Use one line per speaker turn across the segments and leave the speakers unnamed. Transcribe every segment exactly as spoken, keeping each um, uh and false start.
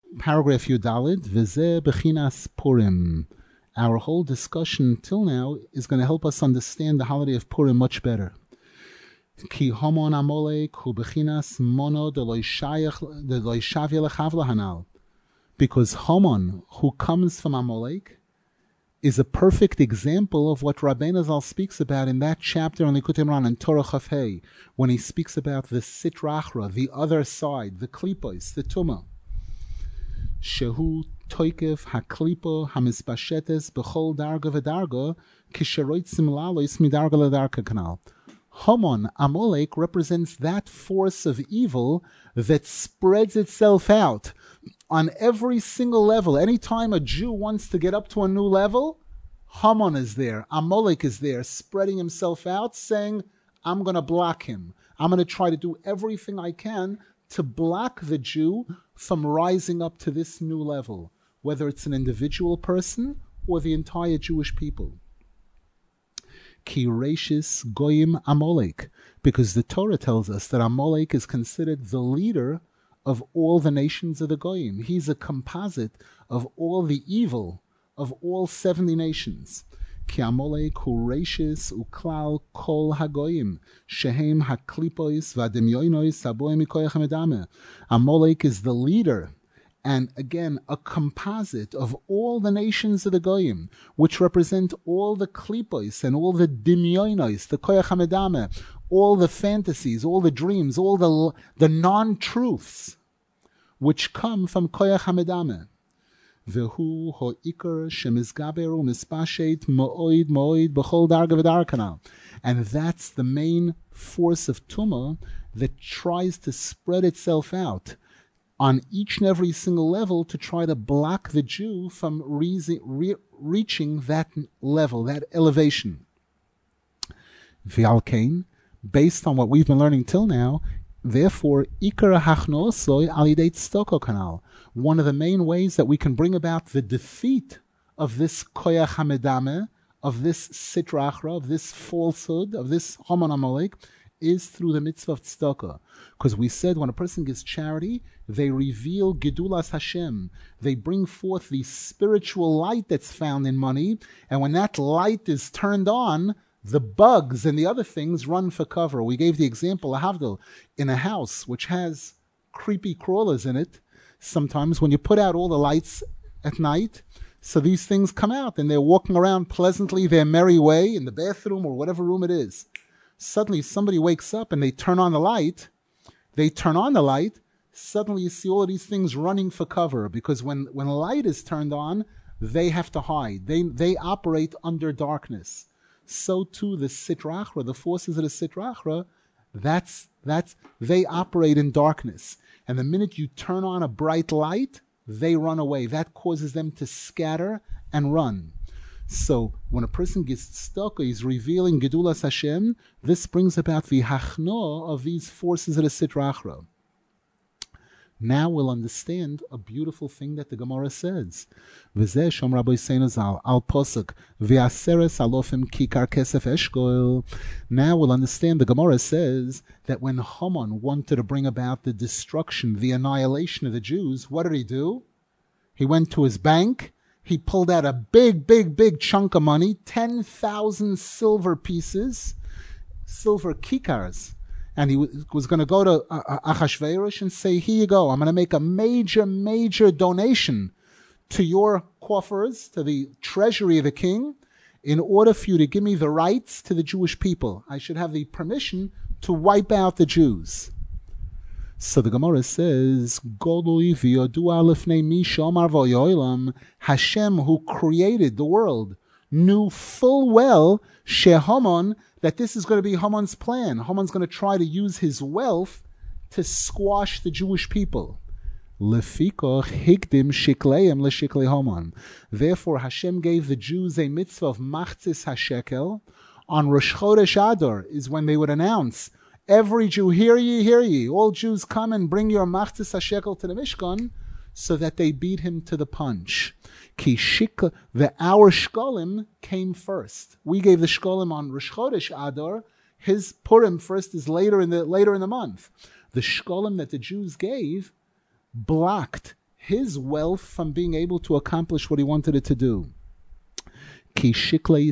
paragraph Yudalid, V'zeh Bechinas Purim. Our whole discussion till now is going to help us understand the holiday of Purim much better. Ki Hamon Amalek hu Bechinas Mono Deloy Shavya Lechavla Hanal. Because Haman, who comes from Amalek, is a perfect example of what Rabbeinu Zal speaks about in that chapter on Likutei Moharan in Torah Chaf Hei, when he speaks about the Sitra Achra, the other side, the Klipos, the Tumah. Shehu Toikev HaKlipo HaMizbashetes B'chol Darga V'Darga Kisheroitzim Lalois Midarga L'Darka Kanal. Haman, Amalek, represents that force of evil that spreads itself out on every single level. Anytime a Jew wants to get up to a new level, Haman is there, Amalek is there, spreading himself out, saying, I'm going to block him. I'm going to try to do everything I can to block the Jew from rising up to this new level, whether it's an individual person or the entire Jewish people. Ki Reishis Goyim Amalek, because the Torah tells us that Amalek is considered the leader of all the nations of the Goyim. He's a composite of all the evil of all seventy nations. Ki Amalek hu Reishis uklal kol hagoyim shehem haklipois v'ademyoinois saboim mikoyach medame. Amalek is the leader and again a composite of all the nations of the Goyim, which represent all the klipos and all the dimyoinos, the koyach hamedame, all the fantasies, all the dreams, all the the non-truths, which come from koyach hamedame. Vehu ho'ikar shemizgaberu mispashet mo'oid mo'oid b'chol darga v'darkanal. And that's the main force of Tumah that tries to spread itself out on each and every single level to try to block the Jew from re- re- reaching that level, that elevation. V'alkein, based on what we've been learning till now, therefore, ikar hachnosoi alidei tzedakah kanal. One of the main ways that we can bring about the defeat of this koyach hamedame, of this sitra achra, of this falsehood, of this Haman Amalek, is through the mitzvah of tzedakah. Because we said when a person gives charity, they reveal Gedulas Hashem. They bring forth the spiritual light that's found in money. And when that light is turned on, the bugs and the other things run for cover. We gave the example, Havdil, in a house which has creepy crawlers in it. Sometimes when you put out all the lights at night, so these things come out and they're walking around pleasantly their merry way in the bathroom or whatever room it is. Suddenly somebody wakes up and they turn on the light. They turn on the light. Suddenly you see all of these things running for cover, because when, when light is turned on, they have to hide. They they operate under darkness. So too the Sitra Achra, the forces of the Sitra Achra, that's, that's, they operate in darkness. And the minute you turn on a bright light, they run away. That causes them to scatter and run. So when a person gets stuck, he's revealing Gedulas Hashem. This brings about the hachno of these forces of the Sitra Achra. Now we'll understand a beautiful thing that the Gemara says. V'zeh shom Rabbi Seinu Zal al posuk v'aseres alofim kikar kesef eshkol. Now we'll understand the Gemara says that when Haman wanted to bring about the destruction, the annihilation of the Jews, what did he do? He went to his bank. He pulled out a big, big, big chunk of money, ten thousand silver pieces, silver kikars. And he was going to go to Achashverosh and say, here you go, I'm going to make a major, major donation to your coffers, to the treasury of the king, in order for you to give me the rights to the Jewish people. I should have the permission to wipe out the Jews. So the Gemara says, Golui v'yodua lifnei mi shomar v'yoilam, Hashem, who created the world, knew full well shehaman, that this is going to be Haman's plan. Haman's going to try to use his wealth to squash the Jewish people. Lefikoch higdim shikleim leshiklei Haman. Therefore, Hashem gave the Jews a mitzvah of machzis hashekel. On Rosh Chodesh Adar is when they would announce, every Jew, hear ye, hear ye. All Jews come and bring your machzis hashekel to the Mishkan, so that they beat him to the punch. Ki shik, the our shkolim came first. We gave the shkolim on Rosh Chodesh Adar. His Purim first is later in the later in the month. The shkolim that the Jews gave blocked his wealth from being able to accomplish what he wanted it to do. Because we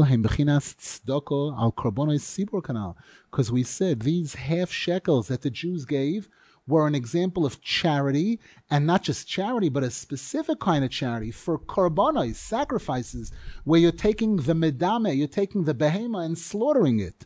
said these half shekels that the Jews gave were an example of charity, and not just charity, but a specific kind of charity for korbanos, sacrifices, where you're taking the medame, you're taking the behema and slaughtering it.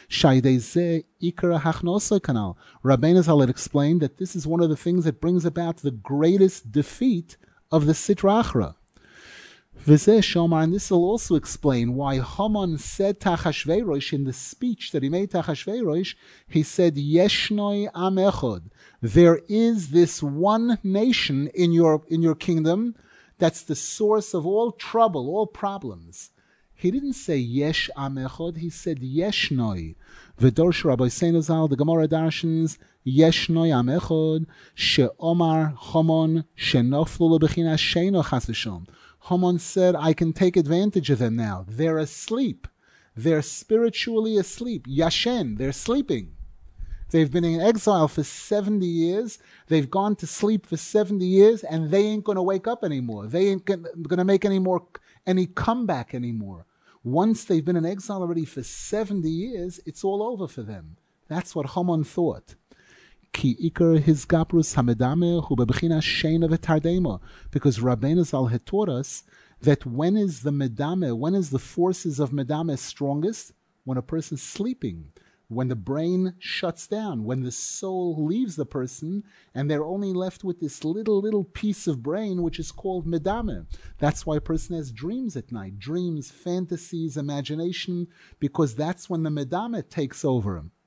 Rabbeinu Zal had explained that this is one of the things that brings about the greatest defeat of the Sitra Achra. V'zeh Shomar, and this will also explain why Haman said to Achashverosh in the speech that he made to Achashverosh, he said, Yeshnoi am echod. There is this one nation in your in your kingdom that's the source of all trouble, all problems. He didn't say Yesh am echod, he said Yeshnoi. V'dorsh Rabbi Seinu Zal, the Gemara darshans, Yeshnoi am echod, she'omar Haman she'noflu lebechinas sheino chas v'shom. Haman said, I can take advantage of them now. They're asleep. They're spiritually asleep. Yashen, they're sleeping. They've been in exile for seventy years. They've gone to sleep for seventy years, and they ain't going to wake up anymore. They ain't going to make any more, any comeback anymore. Once they've been in exile already for seventy years, it's all over for them. That's what Haman thought. Ki ikar his gaprus hamedame hu bebechina sheina v'tardema, because Rabbeinu Zal had taught us that when is the medame, when is the forces of medame strongest? When a person's sleeping, when the brain shuts down, when the soul leaves the person, and they're only left with this little little piece of brain which is called medame. That's why a person has dreams at night, dreams, fantasies, imagination, because that's when the medame takes over him.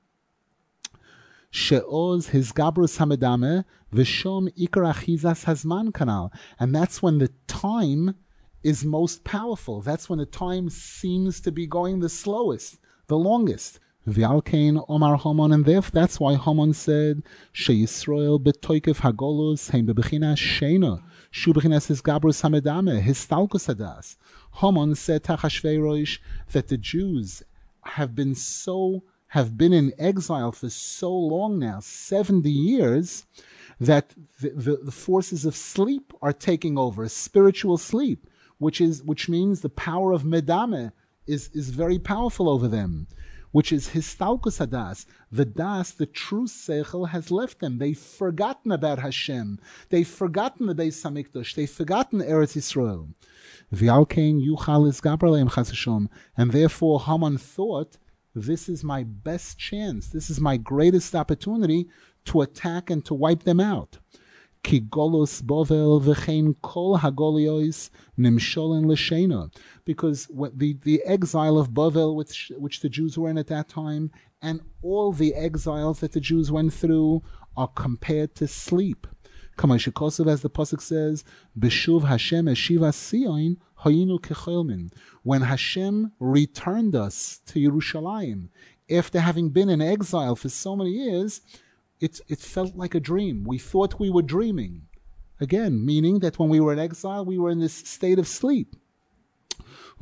She'oz his gabrus hamedame v'shom ikar achizas hazman kanal, and that's when the time is most powerful. That's when the time seems to be going the slowest, the longest. V'alkein omar Haman, and therefore that's why Haman said sheYisrael betoikev hagolus heim bebechinas sheina shu bechinas his gabrus hamedame his stalkus hadas. Haman said to Achashverosh that the Jews have been so have been in exile for so long now, seventy years, that the, the, the forces of sleep are taking over, spiritual sleep, which is which means the power of medame is, is very powerful over them, which is histalkus hadas. The das, the true seichel, has left them. They've forgotten about Hashem. They've forgotten the Beis Hamikdash. They've forgotten Eretz Yisrael. V'alkein yuchal is gabraleim chas v'shom. And therefore Haman thought, this is my best chance. This is my greatest opportunity to attack and to wipe them out. Ki golus bovel v'chein kol hagoliois nimsholen l'sheina. Because the, the exile of Bavel, which, which the Jews were in at that time, and all the exiles that the Jews went through are compared to sleep. Kamashikosov, as the pasuk says, B'shuv Hashem eshiva Sion hayinu kecholmin. When Hashem returned us to Yerushalayim, after having been in exile for so many years, it it felt like a dream. We thought we were dreaming. Again, meaning that when we were in exile, we were in this state of sleep. As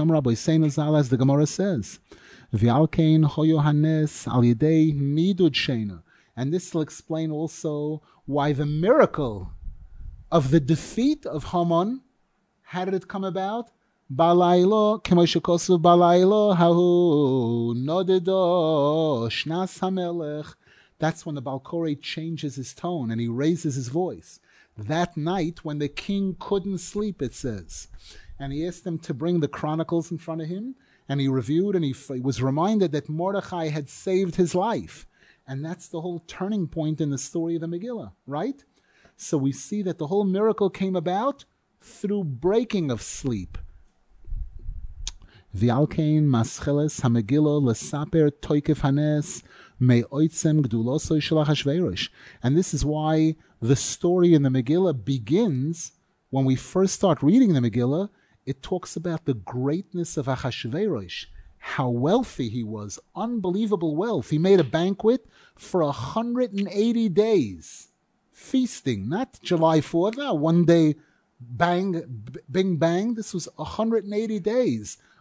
the Gemara says, V'alkein hoyo hanes al yedei nidud sheina. And this will explain also why the miracle of the defeat of Haman, how did it come about? Balaylo, k'moshekosu balaylo hahu nodedo shnas hamelech. That's when the Baal Koreh changes his tone and he raises his voice. That night, when the king couldn't sleep, it says, and he asked them to bring the chronicles in front of him, and he reviewed, and he, he was reminded that Mordechai had saved his life. And that's the whole turning point in the story of the Megillah, right? So we see that the whole miracle came about through breaking of sleep. V'alkein mascheles hamegillah lesaper toikef hanes me'oitzem gdulosoi shel Achashverosh. And this is why the story in the Megillah begins, when we first start reading the Megillah, it talks about the greatness of Achashverosh, how wealthy he was, unbelievable wealth. He made a banquet for one hundred eighty days, feasting, not July fourth, no, one day, bang, bing, bang. This was one hundred eighty days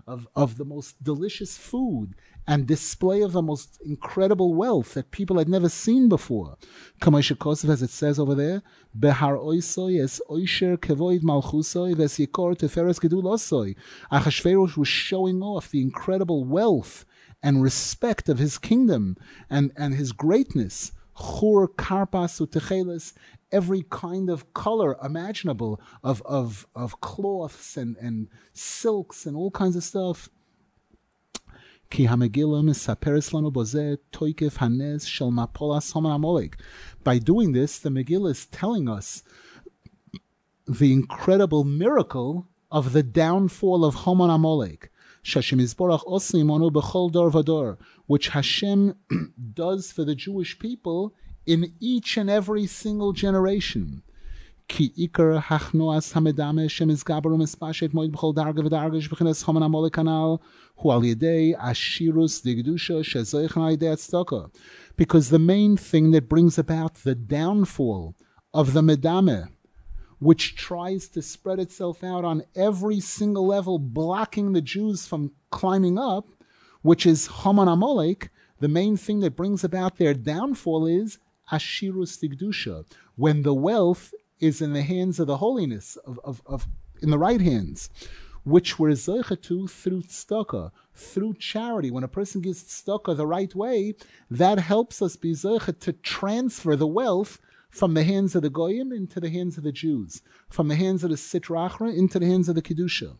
of, of the most delicious food and display of the most incredible wealth that people had never seen before. Kamosha Kosev, as it says over there, Behar oisoi es oisher kevoid malchusoi ves yikor teferes gedul osoi. Achashverosh was showing off the incredible wealth and respect of his kingdom and, and his greatness. Chur, karpas, utecheles, every kind of color imaginable of, of, of cloths and, and silks and all kinds of stuff. Ki ha-Megillah misaperes lanu bozeh toikef hanez shel mapolas Haman Amalek. By doing this, the Megillah is telling us the incredible miracle of the downfall of Haman Amalek. Shashem Yisborach osim imonu b'chol dor v'dor, which Hashem does for the Jewish people in each and every single generation. Ki ikar hachnoas hamedame shem izgabaru mispashet moed b'chol darga v'darga shb'chinas Haman Amalek kanal hu al yedei ashirus digdusha shezoichan al yedei tzedakah. Because the main thing that brings about the downfall of the medame, which tries to spread itself out on every single level, blocking the Jews from climbing up, which is Haman Amalek, the main thing that brings about their downfall is Ashirus Tigdusha, when the wealth is in the hands of the holiness, of, of, of in the right hands, which we're zeicha to through tzedakah, through charity. When a person gives tzedakah the right way, that helps us be zeicha to transfer the wealth from the hands of the Goyim into the hands of the Jews, from the hands of the Sitra Achra into the hands of the Kedusha.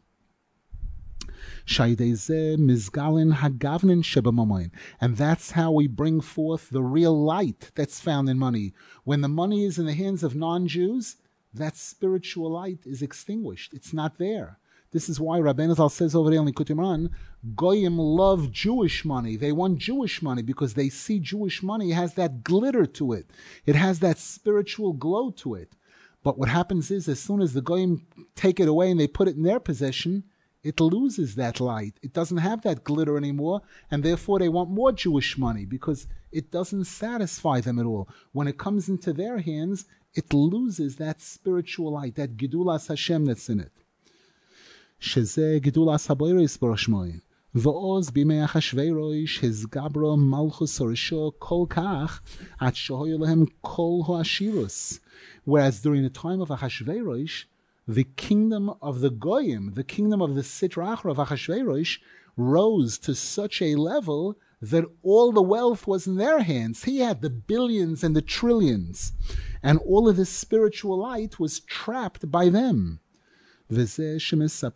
And that's how we bring forth the real light that's found in money. When the money is in the hands of non-Jews, that spiritual light is extinguished. It's not there. This is why Rabbeinu Zal says over there in Likutei Moharan, Goyim love Jewish money. They want Jewish money because they see Jewish money has that glitter to it. It has that spiritual glow to it. But what happens is, as soon as the Goyim take it away and they put it in their possession, it loses that light. It doesn't have that glitter anymore, and therefore they want more Jewish money because it doesn't satisfy them at all. When it comes into their hands, it loses that spiritual light, that Gedulas Hashem that's in it. Shezeh Gedulas Haboyres Boroshmoy. V'oz b'mei Achashverosh hizgabro malchus orisho kol kach at shehoy lehem kol ho'ashirus. Whereas during the time of Achashverosh, the kingdom of the Goyim, the kingdom of the Sitra Achra of Achashverosh, rose to such a level that all the wealth was in their hands. He had the billions and the trillions, and all of this spiritual light was trapped by them. This is why in the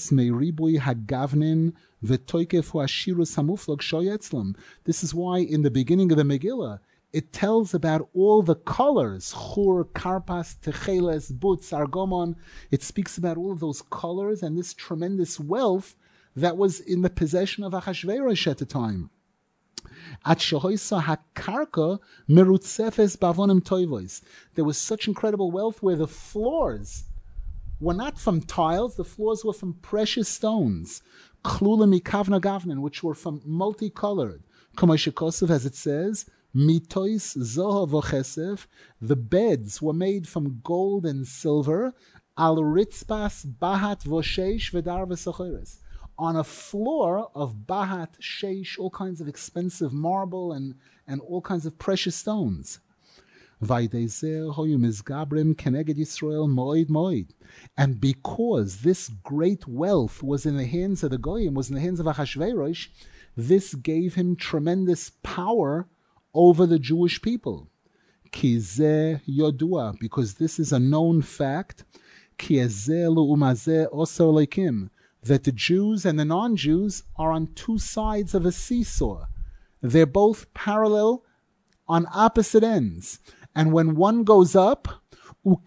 beginning of the Megillah, it tells about all the colors, chur, karpas, techeles, butz, argomon. It speaks about all of those colors and this tremendous wealth that was in the possession of Achashverosh at the time. At shehoisa hakarka merutzefes bavonim toivos. There was such incredible wealth where the floors were not from tiles, the floors were from precious stones. Klula mikavna gavnin, which were from multicolored. Kamosha Kosev, as it says, mitois zohav v'chesef, the beds were made from gold and silver, al ritzbas bahat v'sheish v'dar v'sacheres, on a floor of bahat, sheish, all kinds of expensive marble and, and all kinds of precious stones. And because this great wealth was in the hands of the Goyim, was in the hands of Achashverosh, this gave him tremendous power over the Jewish people. Because this is a known fact, that the Jews and the non-Jews are on two sides of a seesaw. They're both parallel on opposite ends. And when one goes up, and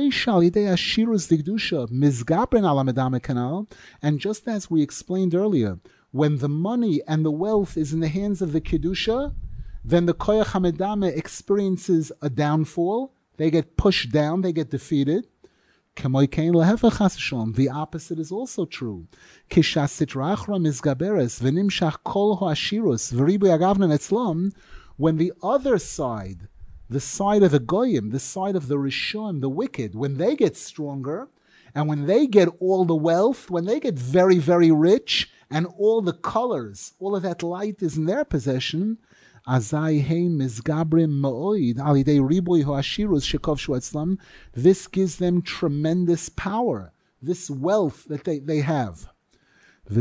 just as we explained earlier, when the money and the wealth is in the hands of the Kedusha, then the Koyach HaMedame experiences a downfall. They get pushed down, they get defeated. The opposite is also true. When the other side, the side of the Goyim, the side of the Rishon, the wicked, when they get stronger, and when they get all the wealth, when they get very, very rich, and all the colors, all of that light is in their possession, this gives them tremendous power, this wealth that they, they have. Rab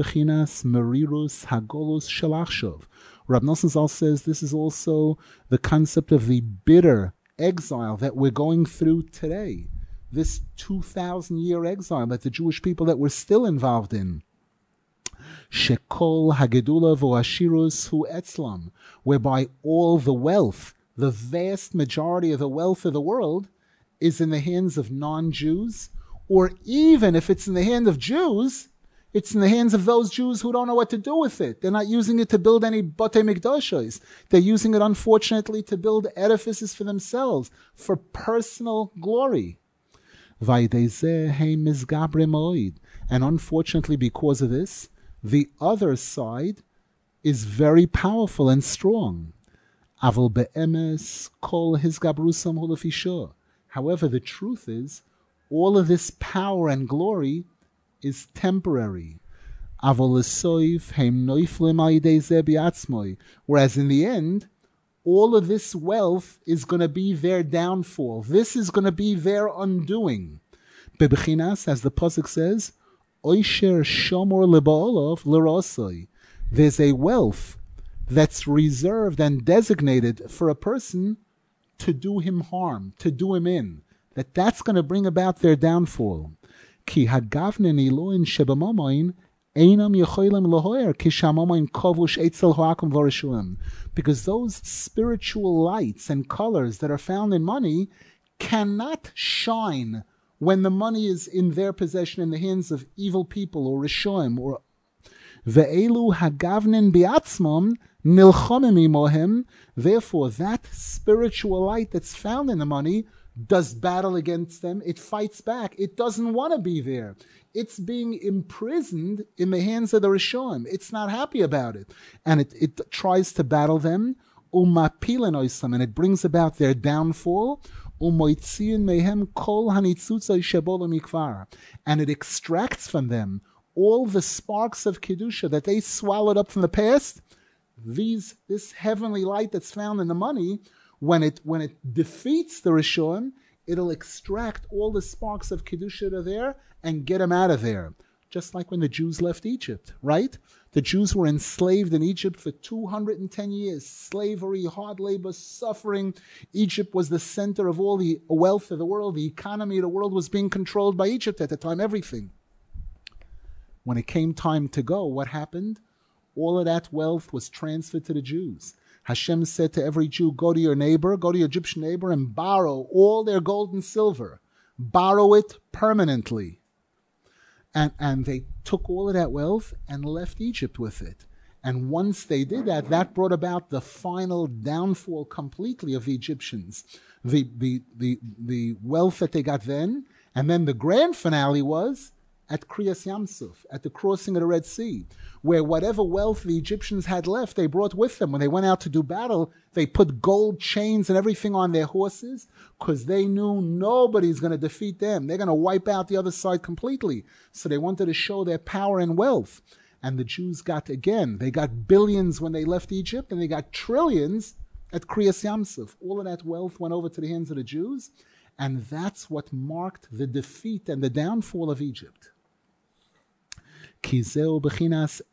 Nosson Zal says this is also the concept of the bitter exile that we're going through today, this two thousand year exile that the Jewish people that we're still involved in. Shekol hagedula v'ashirus hu etzlam, whereby all the wealth, the vast majority of the wealth of the world, is in the hands of non-Jews, or even if it's in the hand of Jews, it's in the hands of those Jews who don't know what to do with it. They're not using it to build any Batei Mikdashos. They're using it, unfortunately, to build edifices for themselves, for personal glory. And unfortunately, because of this, the other side is very powerful and strong. However, the truth is, all of this power and glory is temporary. Whereas in the end, all of this wealth is going to be their downfall. This is going to be their undoing. Bebechinas, as the pasuk says, Oisher shomor lebaolov l'rosoi. There's a wealth that's reserved and designated for a person to do him harm, to do him in. That that's going to bring about their downfall. Ki hagavnen iloin shebamomoin einam yecholim lohoyer ki shamomoin kovush eitzel hoakum v'rishuim. Because those spiritual lights and colors that are found in money cannot shine when the money is in their possession, in the hands of evil people or rishoim, or ve'elu hagavnen biatzmom nilchomim imohem. Therefore, that spiritual light that's found in the money does battle against them. It fights back. It doesn't want to be there. It's being imprisoned in the hands of the rishoim. It's not happy about it, and it, it tries to battle them. Umapilen oisam, and it brings about their downfall. And it extracts from them all the sparks of Kedusha that they swallowed up from the past. These, this heavenly light that's found in the money, when it when it defeats the Rishonim, it'll extract all the sparks of Kedusha that are there and get them out of there. Just like when the Jews left Egypt, right? The Jews were enslaved in Egypt for two hundred ten years. Slavery, hard labor, suffering. Egypt was the center of all the wealth of the world. The economy of the world was being controlled by Egypt at the time, everything. When it came time to go, what happened? All of that wealth was transferred to the Jews. Hashem said to every Jew, go to your neighbor, go to your Egyptian neighbor and borrow all their gold and silver. Borrow it permanently. And, and they took all of that wealth and left Egypt with it. And once they did that, that brought about the final downfall completely of the Egyptians. The, the, the, the wealth that they got then, and then the grand finale was at Kriyas Yamsuf, at the crossing of the Red Sea, where whatever wealth the Egyptians had left, they brought with them. When they went out to do battle, they put gold chains and everything on their horses because they knew nobody's going to defeat them. They're going to wipe out the other side completely. So they wanted to show their power and wealth. And the Jews got, again, they got billions when they left Egypt, and they got trillions at Kriyas Yamsuf. All of that wealth went over to the hands of the Jews, and that's what marked the defeat and the downfall of Egypt. This is what the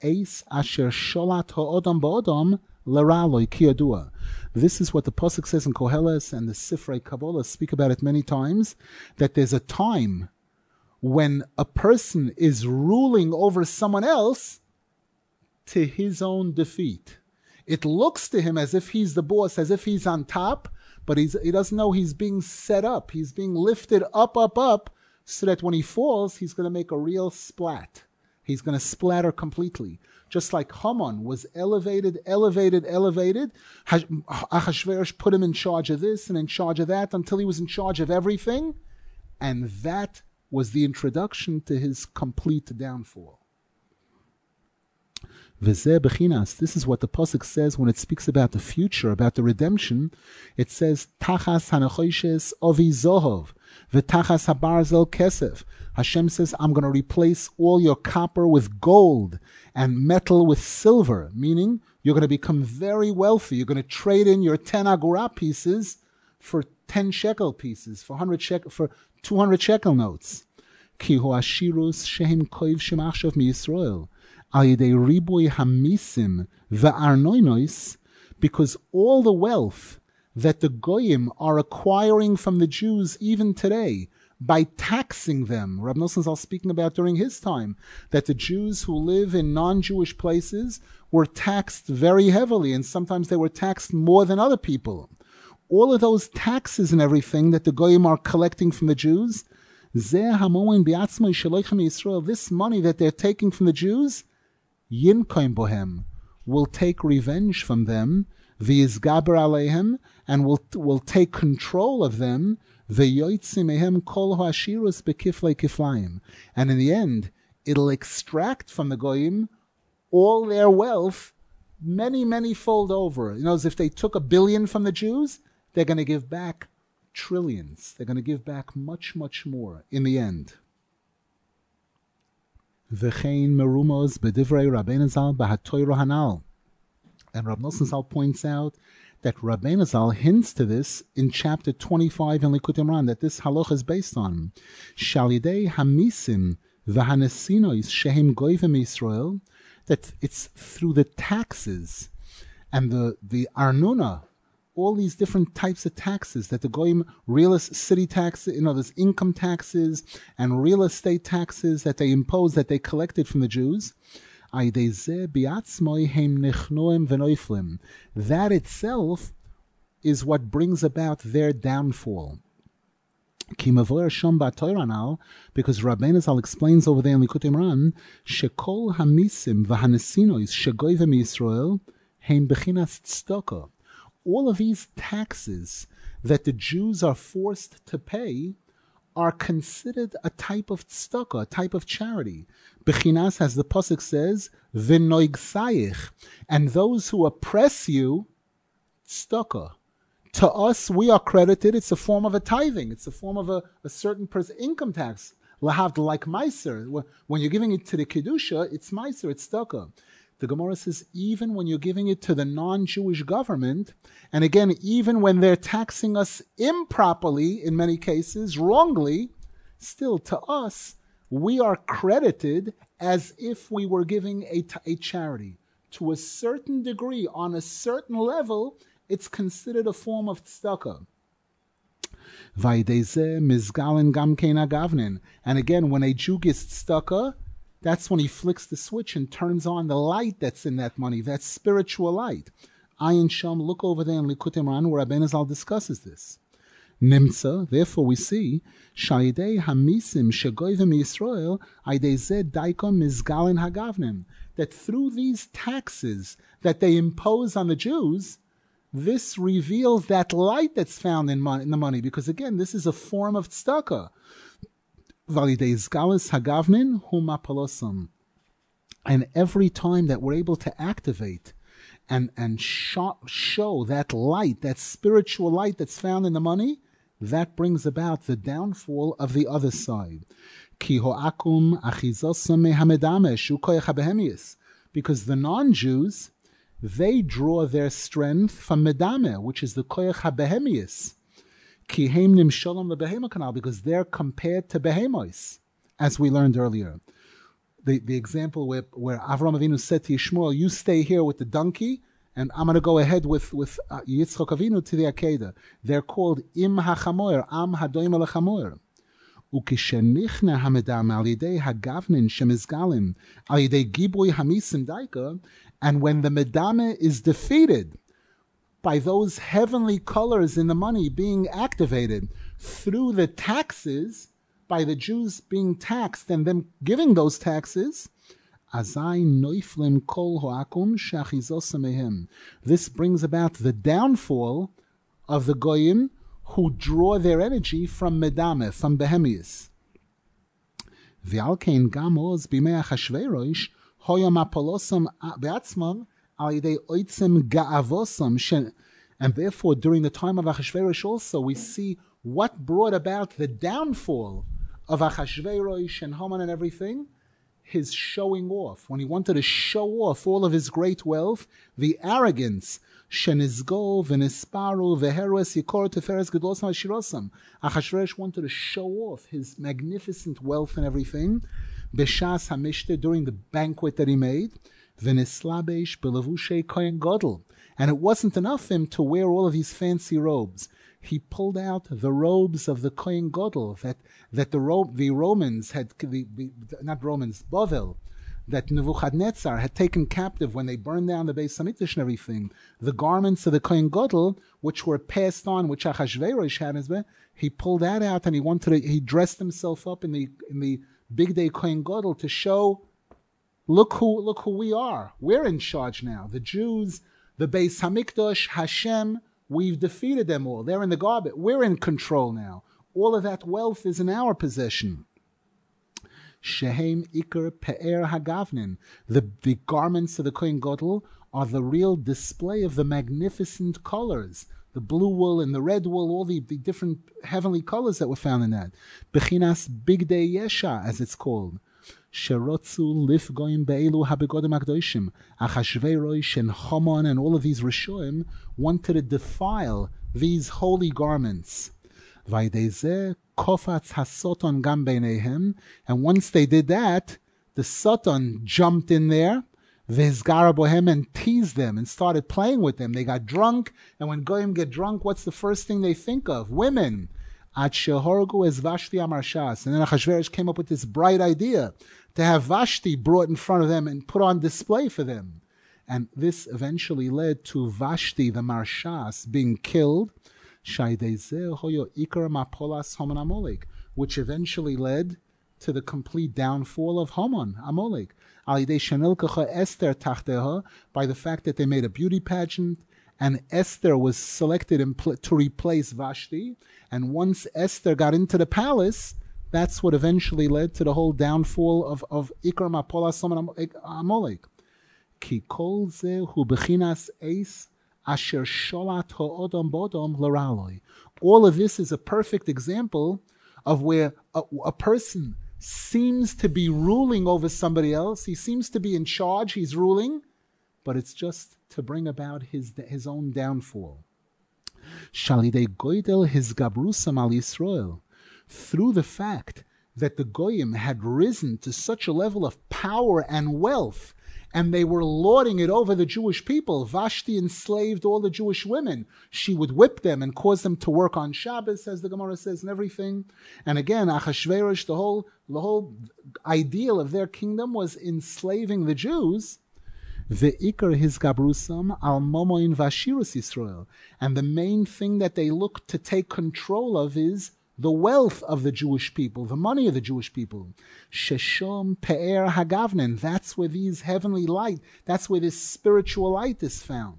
Pasuk says in Koheles, and the Sifrei Kabbalah speak about it many times, that there's a time when a person is ruling over someone else to his own defeat. It looks to him as if he's the boss, as if he's on top, but he's, he doesn't know he's being set up. He's being lifted up, up, up, so that when he falls, he's going to make a real splat. He's going to splatter completely. Just like Haman was elevated, elevated, elevated. Achashverosh put him in charge of this and in charge of that until he was in charge of everything. And that was the introduction to his complete downfall. This is what the Pasuk says when it speaks about the future, about the redemption. It says, Tachas hanachoshes ovi zohov, v'tachas habarzel kesef. Hashem says, I'm going to replace all your copper with gold and metal with silver, meaning you're going to become very wealthy. You're going to trade in your ten agora pieces for ten shekel pieces, for one hundred shekel, for two hundred shekel notes. Ki hu ashirus shehem koiv shemachshav miYisrael al yedei ribui hamisim ve'arnoinois, because all the wealth that the goyim are acquiring from the Jews even today by taxing them. Rab Nosson Zal speaking about during his time that the Jews who live in non-Jewish places were taxed very heavily, and sometimes they were taxed more than other people. All of those taxes and everything that the goyim are collecting from the Jews, this money that they're taking from the Jews, Yinkoim bohem, will take revenge from them, v'yizgaber aleihem, and will will take control of them, v'yoytzi mehem kol ha'ashirus bekiflei kiflaim, and in the end, it'll extract from the goyim all their wealth, many many fold over. You know, as if they took a billion from the Jews, they're going to give back trillions. They're going to give back much much more in the end. V'chein merumos b'divrei Rabbeinu Zal b'hatoyro hanal. And Rab Nosson Zal points out that Rabbeinu Zal hints to this in chapter twenty-five in Likutei Moharan, that this halacha is based on Shalidei hamisim v'hanesinois shehem goyvim Yisrael, that it's through the taxes and the, the arnuna, all these different types of taxes that the goyim, real city taxes, you know, there's income taxes and real estate taxes that they impose, that they collected from the Jews. That itself is what brings about their downfall. Because Rabbeinu Zal explains over there in Likutei Moharan, Shekol hamisim v'hanesinois shegoyvim Yisrael heim bechinas tzedakah. All of these taxes that the Jews are forced to pay are considered a type of tzedakah, a type of charity. Bechinas, as the pasuk says, v'noigsayich, and those who oppress you, tzedakah. To us, we are credited, it's a form of a tithing, it's a form of a, a certain person income tax. Lahavd, like meiser. When you're giving it to the kedusha, it's meiser, it's tzedakah. The Gemara says, even when you're giving it to the non-Jewish government, and again, even when they're taxing us improperly, in many cases, wrongly, still to us, we are credited as if we were giving a, a charity. To a certain degree, on a certain level, it's considered a form of tzedakah. And again, when a Jew gets tzedakah, that's when he flicks the switch and turns on the light that's in that money, that spiritual light. Ayin Sham, look over there in Likutei Moharan where Rabbeinu Zal discusses this. Nimtza, therefore we see, Shayidei hamisim shegoyvim Yisrael, aydei zeh daikom mizgalen hagavnim, that through these taxes that they impose on the Jews, this reveals that light that's found in, mon- in the money, because again, this is a form of tzedakah. And every time that we're able to activate and, and show, show that light, that spiritual light that's found in the money, that brings about the downfall of the other side. Because the non-Jews, they draw their strength from medame, which is the koyach habehemius. Because they're compared to behemoths, as we learned earlier. The the example where, where Avram Avinu said to Yishmael, you stay here with the donkey, and I'm going to go ahead with, with uh, Yitzchak Avinu to the Akedah. They're called Im HaChamoyer, Am Hadoim Al HaChamoyer. Ukishenichna hamedam al yidei hagavnin shemizgalim al yidei gibui hamisim daika, and when the medame is defeated by those heavenly colors in the money being activated through the taxes, by the Jews being taxed and them giving those taxes, this brings about the downfall of the goyim who draw their energy from medame, from behemius. And therefore, during the time of Achashverosh also, we see what brought about the downfall of Achashverosh and Haman and everything, his showing off. When he wanted to show off all of his great wealth, the arrogance, Shenizgo, Venisparu, Veheros, Yikor, Teferes, Gedosam, Shirosam. Achashverosh wanted to show off his magnificent wealth and everything, Beshas Hamishte, during the banquet that he made, Venislabesh, Belavushe, Kohen Godel. And it wasn't enough for him to wear all of these fancy robes. He pulled out the robes of the Kohen Godel that that the Ro- the Romans had, the, the, not Romans, Bavel, that Nebuchadnezzar had taken captive when they burned down the Beis Hamikdash and everything. The garments of the Kohen Godel, which were passed on, which Achashverosh had, his bed, he pulled that out and he wanted to, he dressed himself up in the in the big day Kohen Godel to show, look who look who we are. We're in charge now. The Jews, the Beis Hamikdash, Hashem. We've defeated them all. They're in the garbage. We're in control now. All of that wealth is in our possession. Shehem Iker Pe'er Hagavnin. The, the garments of the Kohen Gadol are the real display of the magnificent colors. The blue wool and the red wool, all the, the different heavenly colors that were found in that. Bechinas Bigdei Yesha, as it's called. Sherotzu lifgoim be'elu habegodim akdoshim. Achashverosh and Haman and all of these Rishoim wanted to defile these holy garments. Vaydezeh kofatz hasoton gam beinehem. And once they did that, the Satan jumped in there, v'hizgara bohem, and teased them and started playing with them. They got drunk, and when goyim get drunk, what's the first thing they think of? Women. At shehorgu es Vashti Amarshas. And then Achashverosh came up with this bright idea to have Vashti brought in front of them and put on display for them. And this eventually led to Vashti, the Marshas, being killed, which eventually led to the complete downfall of Haman, Amalek. By the fact that they made a beauty pageant, and Esther was selected in pl- to replace Vashti. And once Esther got into the palace, that's what eventually led to the whole downfall of, of Ikar Mapolas Amalek. Ki kol ze hu bechinas eis asher sholat ha'odom bodom l'raloi. All of this is a perfect example of where a, a person seems to be ruling over somebody else. He seems to be in charge. He's ruling, but it's just to bring about his his own downfall. Shalidei goydel his gabrusam al Yisrael, through the fact that the goyim had risen to such a level of power and wealth, and they were lording it over the Jewish people. Vashti enslaved all the Jewish women. She would whip them and cause them to work on Shabbos, as the Gemara says, and everything. And again, Achashverosh, the whole the whole ideal of their kingdom was enslaving the Jews. The Iker his gabrusam al momoin vashirus Yisrael, and the main thing that they look to take control of is the wealth of the Jewish people, the money of the Jewish people. Sheshom pe'er hagavnen. That's where these heavenly light, that's where this spiritual light is found.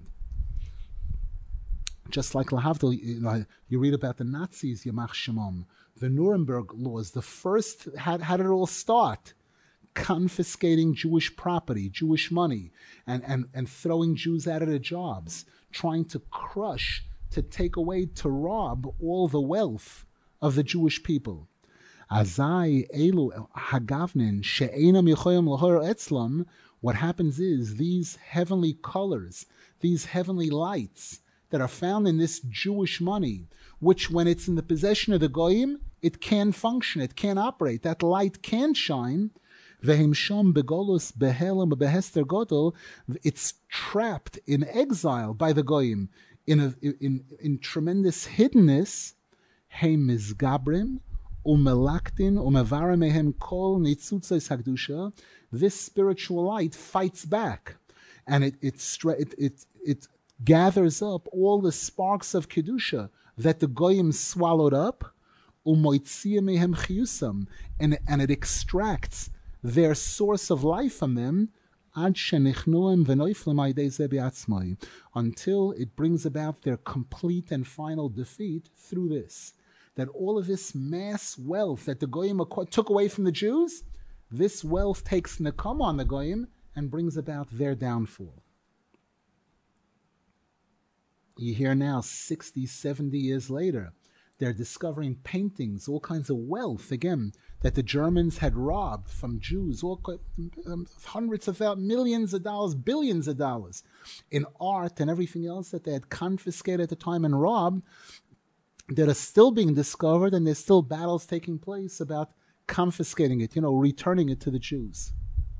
Just like Lahavdil, you read about the Nazis, Yamach Shemom, the Nuremberg laws. The first, how, how did it all start? Confiscating Jewish property, Jewish money, and, and, and throwing Jews out of their jobs, trying to crush, to take away, to rob all the wealth of the Jewish people. Azai elu hagavnin she'enam yichoyim lahor etzlam. What happens is these heavenly colors, these heavenly lights that are found in this Jewish money, which when it's in the possession of the goyim, it can function, it can operate. That light can shine. Begolus behelam behester godol. It's trapped in exile by the goyim in a, in in tremendous hiddenness. Hey mizgabrim umelaktin umevara mehem kol nitzutzos hakdusha. This spiritual light fights back, and it it it it, it gathers up all the sparks of kedusha that the goyim swallowed up, umoitzia mehem chiyusam, and and it extracts their source of life from them, until it brings about their complete and final defeat through this. That all of this mass wealth that the Goyim took away from the Jews, this wealth takes nekam on the Goyim and brings about their downfall. You hear now, sixty, seventy years later, They're discovering paintings, all kinds of wealth, again, that the Germans had robbed from Jews, all um, hundreds of thousands, millions of dollars, billions of dollars in art and everything else that they had confiscated at the time and robbed, that are still being discovered, and there's still battles taking place about confiscating it, you know, returning it to the Jews.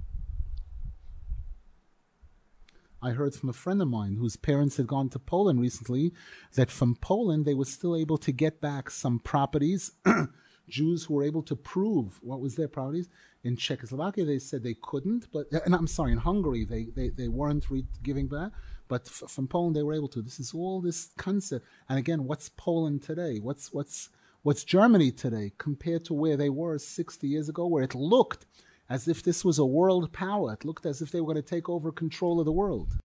I heard from a friend of mine whose parents had gone to Poland recently that from Poland they were still able to get back some properties. Jews who were able to prove what was their properties. In Czechoslovakia they said they couldn't, but and I'm sorry, in Hungary they, they, they weren't re- giving back, but f- from Poland they were able to. This is all this concept. And again, what's Poland today? What's what's what's Germany today compared to where they were sixty years ago, where it looked as if this was a world power. It looked as if they were going to take over control of the world.